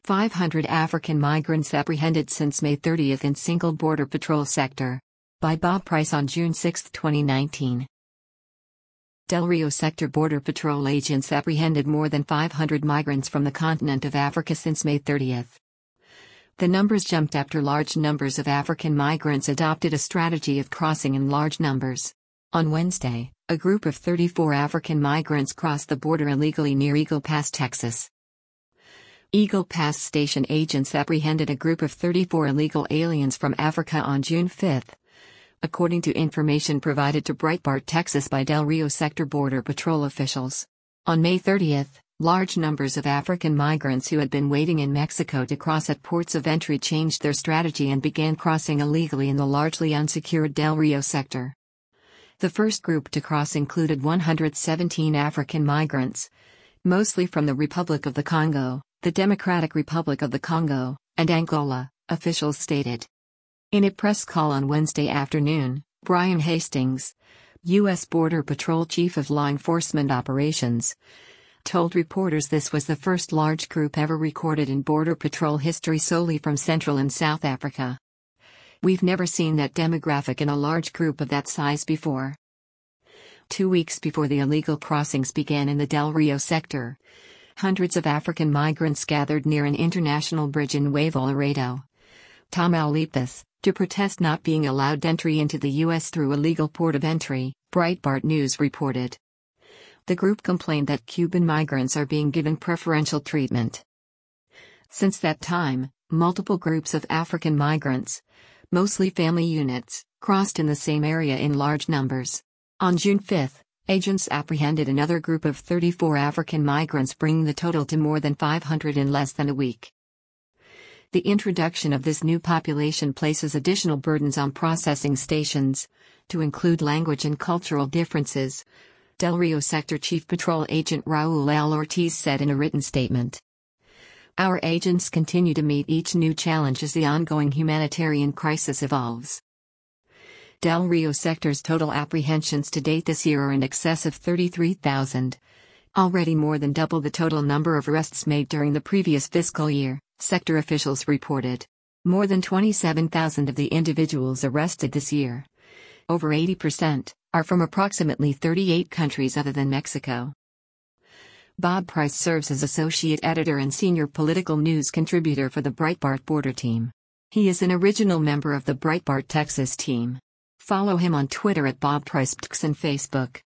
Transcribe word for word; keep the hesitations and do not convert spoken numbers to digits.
five hundred African migrants apprehended since May thirtieth in single border patrol sector. By Bob Price on June sixth, twenty nineteen. Del Rio sector border patrol agents apprehended more than five hundred migrants from the continent of Africa since May thirtieth. The numbers jumped after large numbers of African migrants adopted a strategy of crossing in large numbers. On Wednesday, a group of thirty-four African migrants crossed the border illegally near Eagle Pass, Texas. Eagle Pass station agents apprehended a group of thirty-four illegal aliens from Africa on June fifth. According to information provided to Breitbart Texas by Del Rio sector border patrol officials. On May thirtieth, large numbers of African migrants who had been waiting in Mexico to cross at ports of entry changed their strategy and began crossing illegally in the largely unsecured Del Rio sector. The first group to cross included one hundred seventeen African migrants, mostly from the Republic of the Congo, the Democratic Republic of the Congo, and Angola, officials stated. In a press call on Wednesday afternoon, Brian Hastings, U S Border Patrol Chief of Law Enforcement Operations, told reporters this was the first large group ever recorded in Border Patrol history solely from Central and South Africa. We've never seen that demographic in a large group of that size before. Two weeks before the illegal crossings began in the Del Rio sector, hundreds of African migrants gathered near an international bridge in Huevo Laredo, Tamaulipas, to protest not being allowed entry into the U S through a legal port of entry, Breitbart News reported. The group complained that Cuban migrants are being given preferential treatment. Since that time, multiple groups of African migrants, mostly family units, crossed in the same area in large numbers. On June fifth, agents apprehended another group of thirty-four African migrants, bringing the total to more than five hundred in less than a week. The introduction of this new population places additional burdens on processing stations, to include language and cultural differences, Del Rio Sector Chief Patrol Agent Raul L. Ortiz said in a written statement. Our agents continue to meet each new challenge as the ongoing humanitarian crisis evolves. Del Rio Sector's total apprehensions to date this year are in excess of thirty-three thousand, already more than double the total number of arrests made during the previous fiscal year, sector officials reported. More than twenty-seven thousand of the individuals arrested this year, over eighty percent, are from approximately thirty-eight countries other than Mexico. Bob Price serves as associate editor and senior political news contributor for the Breitbart Border team. He is an original member of the Breitbart Texas team. Follow him on Twitter at Bob Price and Facebook.